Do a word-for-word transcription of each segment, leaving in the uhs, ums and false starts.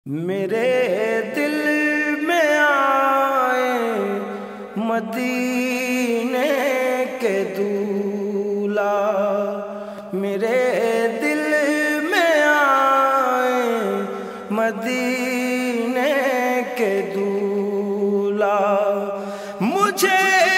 میرے دل میں آئے مدینے کے دولہا، میرے دل میں آئے مدینے کے دولہا، مجھے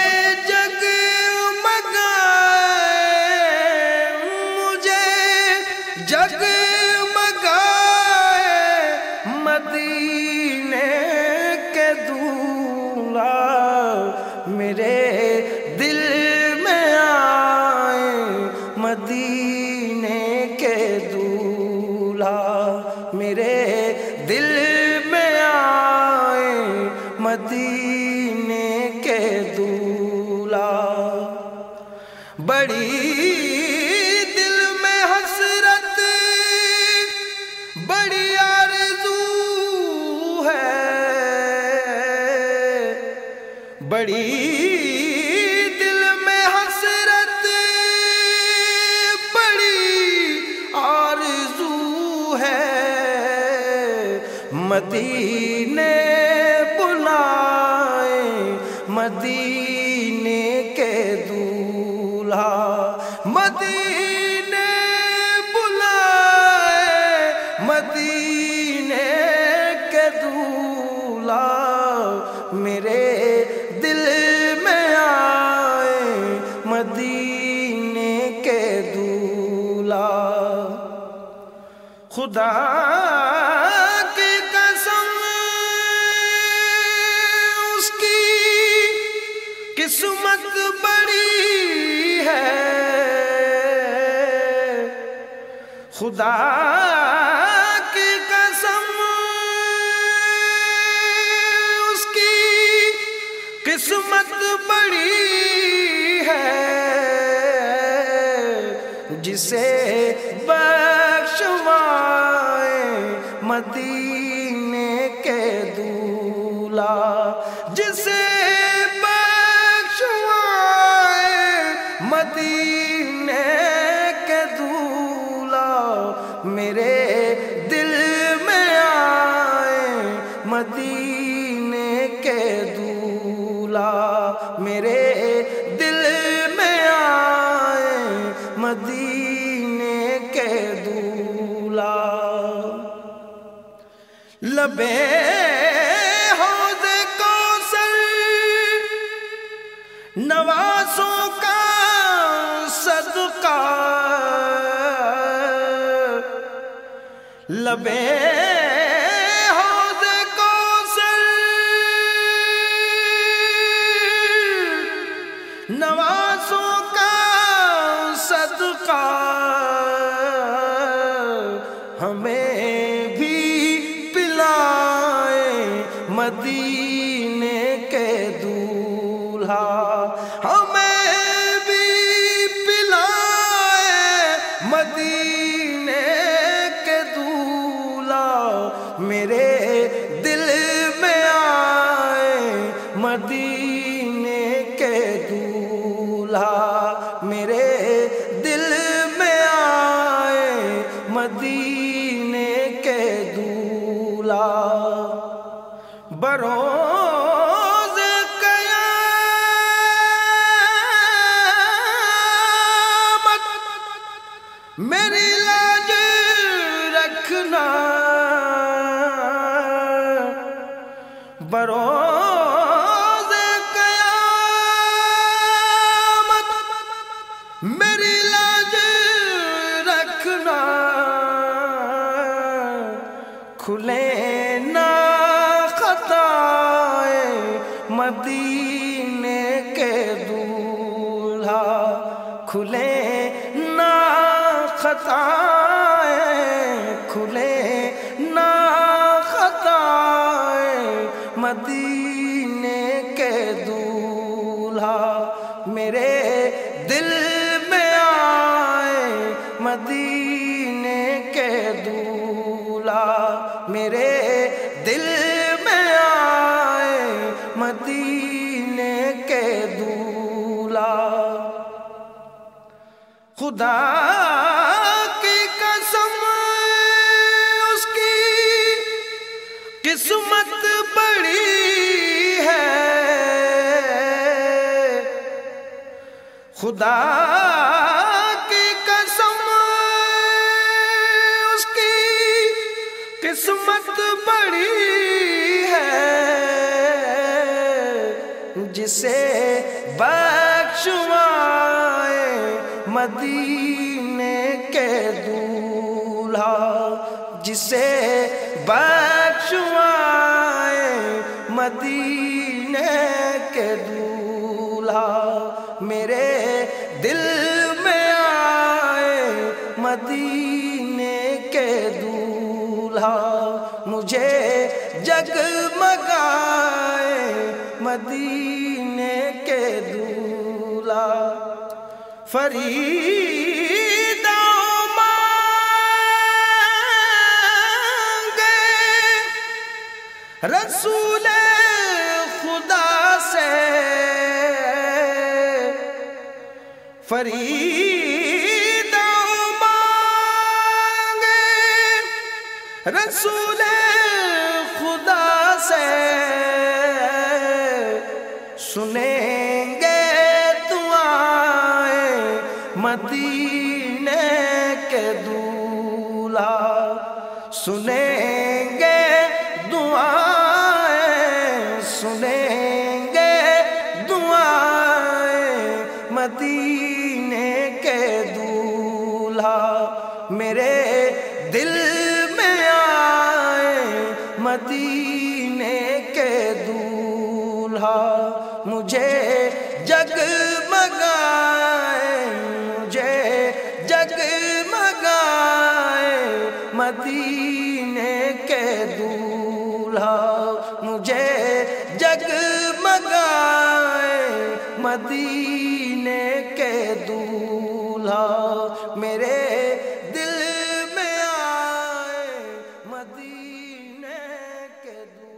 میرے دل میں آئے مدینے کے دولہا، میرے دل میں آئے مدینے کے دولہا، بڑی دل میں حسرت بڑی آرزو ہے، بڑی دل میں حسرت بڑی آرزو ہے، مدینے بلائے مدینے کے دولہا، مدینے بلائے مدینے کے دولہا، میرے دل میں آئے مدینے کے دولہا، خدا کی قسم اس کی قسمت بڑی ہے، خدا کی قسم قسمت بڑی ہے، جسے بخشوائے مدینے کے دولہا، جسے بخشوائے مدینے کے دولہا، میرے دل میں آئے مدینے کے دولہا، میرے دل میں آئے مدینے کے دولہا، لبے حوض کوثر نوازوں کا صدقہ، لبے نوازوں کا صدقہ، ہمیں بھی پلائے مدینے کے دولہا، ہمیں بھی پلائے مدینے کے دولہا، میرے دل میں آئے مدینے کے دولہا، میرے دل میں آئے مدینے کے دولہا، بروز قیامت میری لاج رکھنا، بروز میری لاج رکھنا، کھلے نہ خطائے مدینے کے دولہا، کھلے نہ خطائے، کھلے نہ خطائے مدینے کے دولہا، میرے دل میں آئے مدینے کے دولہا، میرے دل میں آئے مدینے کے دولہا، خدا کی قسم اس کی قسمت بڑی ہے خدا کی قسم، اس کی قسمت بڑی ہے جسے بخشوائے مدینے کے دولہا، جسے بخشوائے مدینے کے دولہا، میرے دل میں آئے مدینے کے دولہا، مجھے جگمگائے مدینے کے دولہا، فرید رسول خدا سے، فرید مانگے رسول خدا سے، سنیں گے دعائیں مدینے کے دولہا، سنیں گے دعائیں، سنیں گے دعائیں مدینے کے دولہا، میرے دل میں آئے مدینے کے دولہا، مجھے جگمگائے، مجھے جگمگائے مدینے کے دولہا، مجھے جگمگائے مدینے کے دولہا، میرے دل میں آئے مدینے کے دولہا۔